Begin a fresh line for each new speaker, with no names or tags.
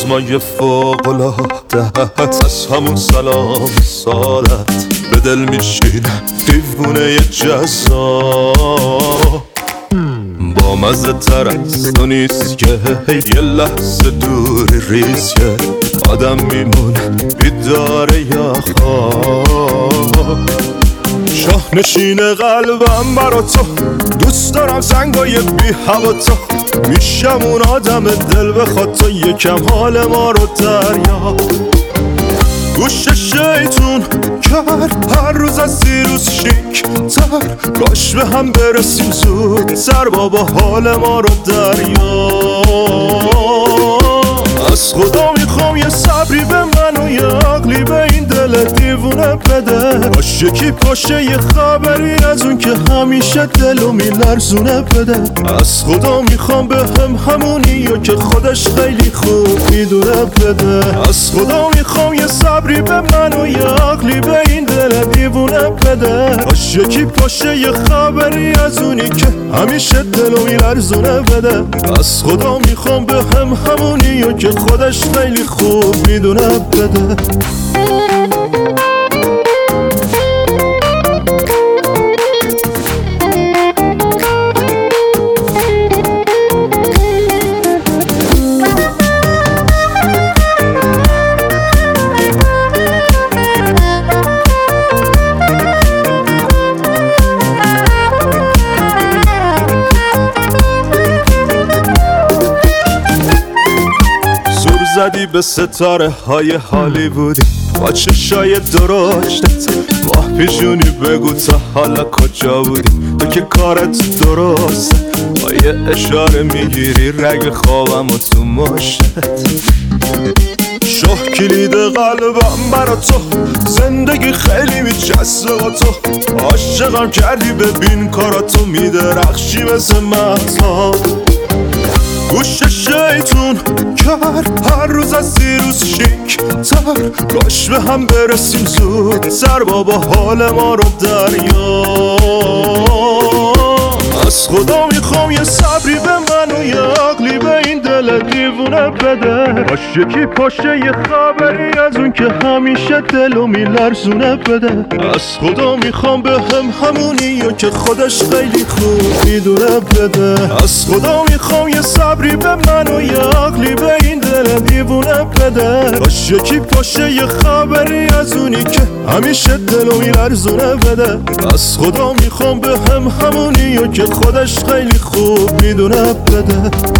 اسمای فوق‌العاده از همون سلام سالت به دل میشینه دیوونه جزا با مزه تر از تو نیست که یه لحظه دوری ریزه آدم میمونه بیداره یا خواب شاهنشین قلبم برا تو دوست دارم زنگای بی هوا تو میشم اون آدم دل بخواد تو یکم حال ما رو دریا گوش شیطون کرد هر روز از دیروز شیک تر کاش به هم برسیم زود سر بابا حال ما رو دریا از خدا میخوام یه صبری به من و یه عقلی به این دل دیوونه بده باش یکی پاشه یه خبری از اون که همیشه دلو میلرزونه بده از خدا میخوام به هم همونی و که خودش خیلی خوب میدونه بده از خدا میخوام یه صبری به من و یه عقلی به این دل دیوونه بده باش یکی پاشه یه خبری از اونی که همیشه دلو میلرزونه بده از خدا میخوام به هم همونی و که خودش خیلی خوب میدونه بده زدی به ستاره های هالیوودی با چشای درشتت ماه پیشونی بگو تا حالا کجا بودی تو که کارت درسته با یه اشاره میگیری رگ خوابم و تو مشتت شاه کلید قلبم برا تو زندگی خیلی میچسبه با تو عاشقم کردی ببین کاراتو میدرخشی مثل مهتاب گوش شیطون کرد هر روز از دیروز شیک تر کاش به هم برسیم زود سر بابا حال ما رو دریا از خدا میخوام یه صبری به من و یه عقلی به این دل دیوونه بده باش یکی پاشه یه خبری از اون که همیشه دلو میلرزونه بده از خدا میخوام به هم همونی و که خودش خیلی خوب میدونه بده از خدا میخوام یه صبری به من و یه عقلی به این دل دیوونه بده باش یکی پاشه یه خبری از اونی که همیشه دلو میلرزونه بده از خدا میخوام به هم همونی و که خودش خیلی خوب میدونه بده